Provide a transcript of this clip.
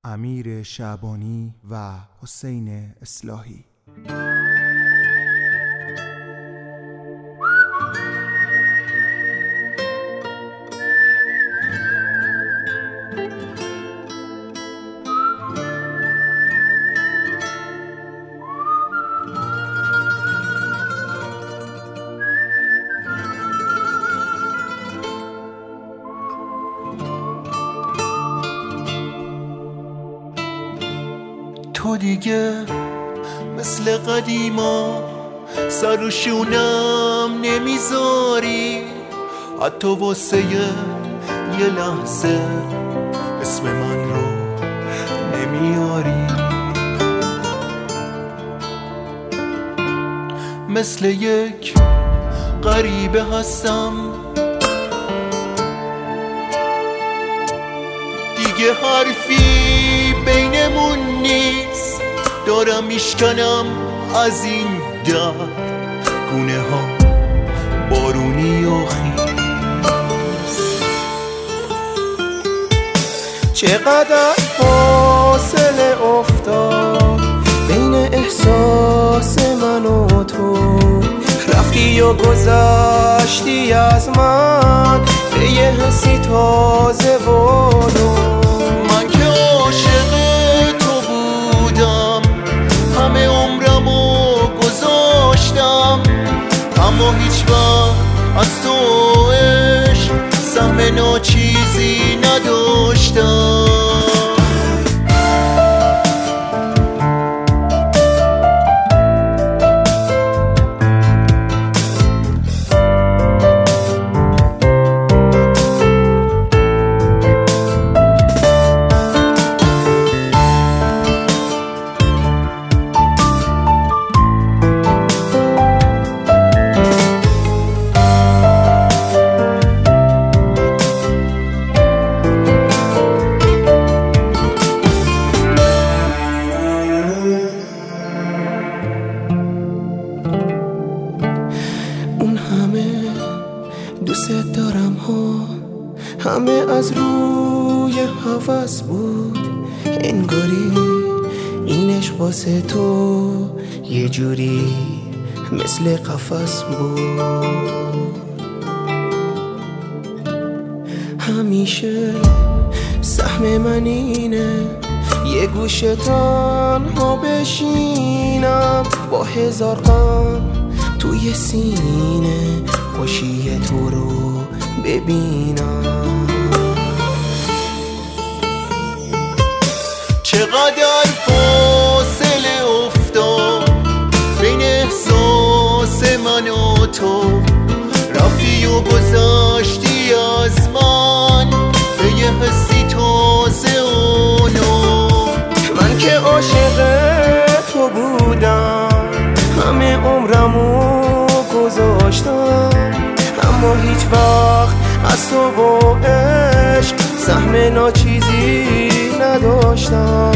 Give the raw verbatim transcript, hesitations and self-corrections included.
امیر شعبانی و حسین اصلاحی. تو دیگه مثل قدیما سر و شونم نمیذاری، حتی واسه یه لحظه اسم من رو نمیاری. مثل یک غریبه هستم دیگه، حرفی بینمون نیست، دارم میشکنم از این در گونه ها بارونی و خیز. چقدر فاصله افتاد بین احساس من و تو، رفتی و گذشتی از من به یه حسی تازه و نو. من که عاشق تو بودم، همه عمرمو گذاشتم، اما هیچ وقت از تو عشق سهم ناچیزی نداشتم. دوست دارم ها همه از روی هوس بود، انگاری این عشق واسه تو یه جوری مثل قفس بود. همیشه سهم من اینه یه گوشه تنها بشینم با هزار غم توی سینه، خوشی تو رو ببینم. چقدر فاصله افتاد بین احساس من و تو، رفتی و گذشتی از من به یه حسی تازه و نو. من که عاشق تو بودم، همه عمرمو گذاشتم، اما هیچ وقت از تو و عشق سهم ناچیزی نداشتم.